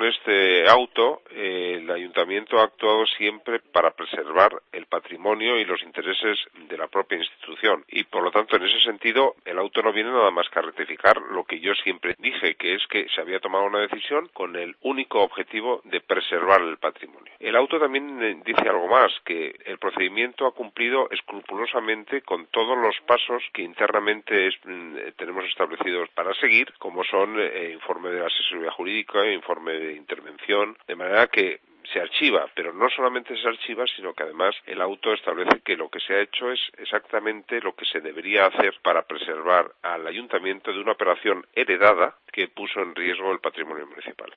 este auto, el ayuntamiento ha actuado siempre para preservar el patrimonio y los intereses de la propia institución. Y por lo tanto, en ese sentido, el auto no viene nada más que a rectificar lo que yo siempre dije, que es que se había tomado una decisión con el único objetivo de preservar el patrimonio. El auto también dice algo más, que el procedimiento ha cumplido escrupulosamente con todos los pasos que internamente tenemos establecidos para seguir, como son informe de la asesoría jurídica, informe de intervención, de manera que se archiva, pero no solamente se archiva, sino que además el auto establece que lo que se ha hecho es exactamente lo que se debería hacer para preservar al ayuntamiento de una operación heredada que puso en riesgo el patrimonio municipal.